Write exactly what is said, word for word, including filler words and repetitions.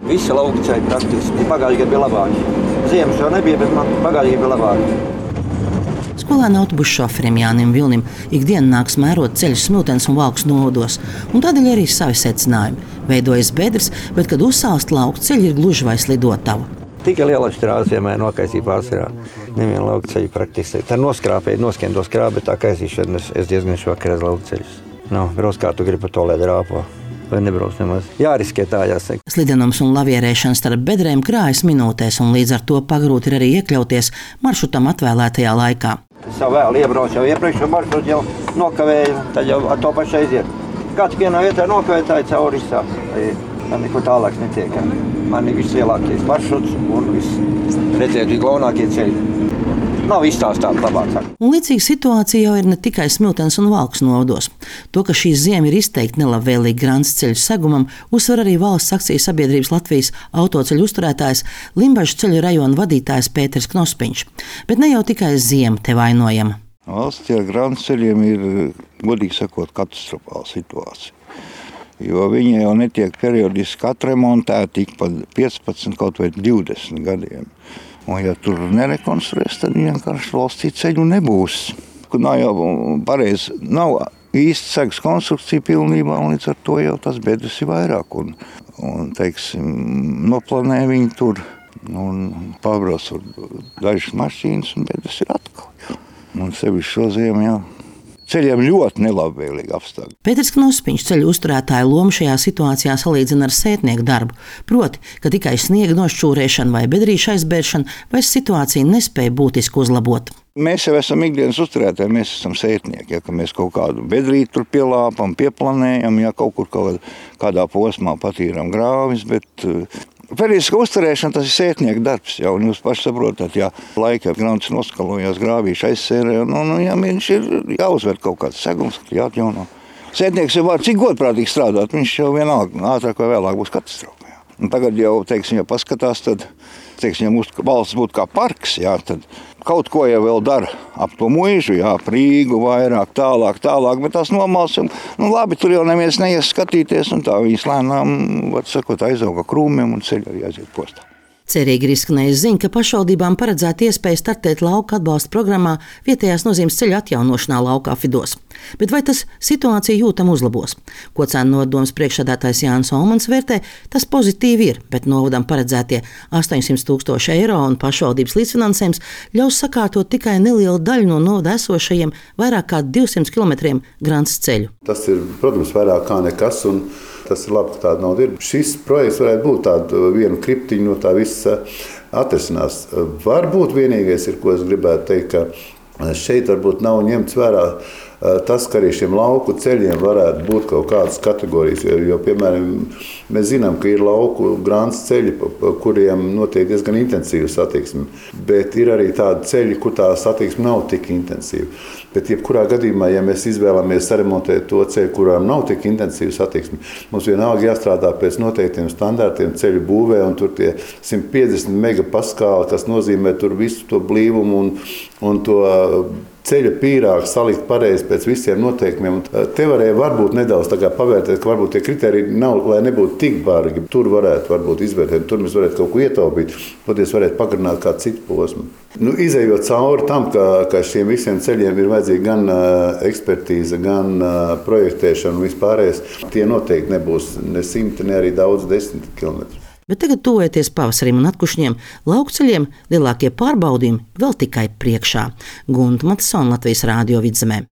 Visi lauku ceļi praktiski. Pagājušajā gadā bija labāki. Ziemas jau nebija, bet man pagājušajā bija labāki. Skolēna autobusu šoferim Jānim Vilnim ikdien nāks mērot ceļus Smiltenes un Valkas novados, un tādēļ arī savi secinājumi. Veidojas bedres, bet, kad uzsāst lauku ceļi, ir gluži vai slidotava. Tikai liela šķirās, ja mēs nokaisīja pārsvarā. Nevienu lauku ceļu praktiski. Tā noskrāpēja, noskiem to skrābi, bet tā kaisīšana es, es diezgan švakar uz lauku ceļus. Nav, brauc kā tu gribi pa to, lai drāpo. Vai nebrauc nemaz. Jāriskē tā, jāsaka. Slidenums un lavierēšana starp bedrēm krājas minūtēs, un līdz ar to pagrūti ir arī iekļauties maršrutam atvēlētajā laikā. Es jau vēl iebraucu, jau iepriekšējo maršrutu jau nokavēju, tad jau ar to pašu aiziet. Kāds vienā vietā nokavēja, tā ir cauri izsās. Man neko tālāks netiek. Man ir vislielākais maršruts un viss redzēt visglaunākie ceļi. Nav izstāstāt labāk. Un līdzīga situācija jau ir ne tikai Smiltenes un Valkas novados. To, ka šī ziema ir izteikti nelabvēlīga Grants ceļu segumam, uzsver arī valsts akciju sabiedrības Latvijas autoceļu uzturētājs, Limbažu ceļu rajona vadītājs Pēters Knospiņš. Bet ne jau tikai ziema te vainojama. Valsts ar Grants ceļiem ir, godīgi sakot, katastrofāla situācija. Jo viņi jau netiek periodiski atremontēti ik pa piecpadsmit, kaut vai divdesmit gadiem. Un ja tur nerekonstruēs, tad vienkārši valstī ceļu nebūs. Nav jau pareizi, nav īsti segas konstrukcija pilnībā, un līdz ar to jau tas bedres ir vairāk. Un, un teiksim, noplanē viņi tur, un pabrauc dažas mašīnas, un bedres ir atkal. Un sevišķi šo ziemu jau. Ceļiem ļoti nelabvēlīgi apstākļi. Pēters Knospiņš ceļu uzturētāja lomu šajā situācijā salīdzina ar sētnieku darbu. Proti, ka tikai sniega nošķūrēšana vai bedrīša aizbēršana vairs situāciju nespēja būtiski uzlabot. Mēs jau esam ikdienas uzturētāji, mēs esam sētnieki, ja, ka mēs kaut kādu bedrītu tur pielāpam, pieplanējam, ja kaut kur kaut kādā posmā patīram grāvis, bet periodiska uzturēšana, tas ir sētnieku darbs, jau, un jūs paši saprotat, ja laika grants noskalojās, grāvīši aizsērē, nu, nu, ja viņš ir jāuzver kaut kāds segums, jāatjauno. Sētnieks jau var cik godprātīgi strādāt, viņš jau vienalga, ātrāk vai vēlāk būs katastrofa. Jā. Un tagad jau, teiksim, ja paskatās, tad, teiksim, ja mūsu valsts būtu kā parks, jā, tad kaut ko jau vēl dara ap to muižu, jā, Rīgu vairāk, tālāk, tālāk, bet tās nomals, nu labi, tur jau neviens neies skatīties, un tā viņas lēnām, var sakot, aizauga krūmiem un ceļ arī aiziet postā. Cerīgi ir izskanējis ziņa, ka pašvaldībām paredzēta iespēja startēt lauka atbalsta programmā vietējās nozīmes ceļu atjaunošanā lauka apvidos. Bet vai tas situāciju jūtam uzlabos? Kocēnu nodomas priekšsēdētājs Jānis Olmans vērtē, tas pozitīvi ir, bet novadam paredzētie astoņsimt tūkstoši eiro un pašvaldības līdzfinansējums ļaus sakārtot tikai nelielu daļu no novada esošajiem vairāk kā divsimt kilometriem Grants ceļu. Tas ir, protams, vairāk kā nekas, un tas ir labi, ka tāda nauda ir. Šis projekts varētu būt tādu vienu kriptiņu no tā visa atrisinās. Varbūt vienīgais ir, ko es gribētu teikt, ka šeit varbūt nav ņemts vērā tas, ka arī šiem lauku ceļiem varētu būt kaut kādas kategorijas, jo, jo piemēram, mēs zinām, ka ir lauku Grants ceļi, pa kuriem notiek diezgan intensīva satiksme, bet ir arī tādi ceļi, kur tā satiksme nav tik intensīva. Bet jebkurā gadījumā, ja mēs izvēlamies saremontēt to ceļu, kurām nav tik intensīva satiksme, mums vienalga jāstrādā pēc noteiktiem standartiem ceļu būvē, un tur tie simt piecdesmit megapaskāli, kas nozīmē tur visu to blīvumu un, un to ceļa pīrāgu salikt pareizi pēc visiem noteikumiem. Te varēja varbūt nedaudz tā kā pavērtēt, ka varbūt tie kriteriji nav, lai nebūtu tik bargi. Tur varētu varbūt izvērtēt, tur mēs varētu kaut ko ietaupīt, patiesi varētu pagarināt kādu citu posmu. Nu, izējot cauri tam, ka, ka šiem visiem ceļiem ir vajadzīga gan uh, ekspertīze, gan uh, projektēšana un vispārējais, tie noteikti nebūs ne simti, ne arī daudz desmit kilometri. Bet tagad tuvojoties pavasarim un atkušņiem, laukceļiem lielākie pārbaudījumi vēl tikai priekšā. Gunta Matisona, Latvijas Rādio Vidzemē.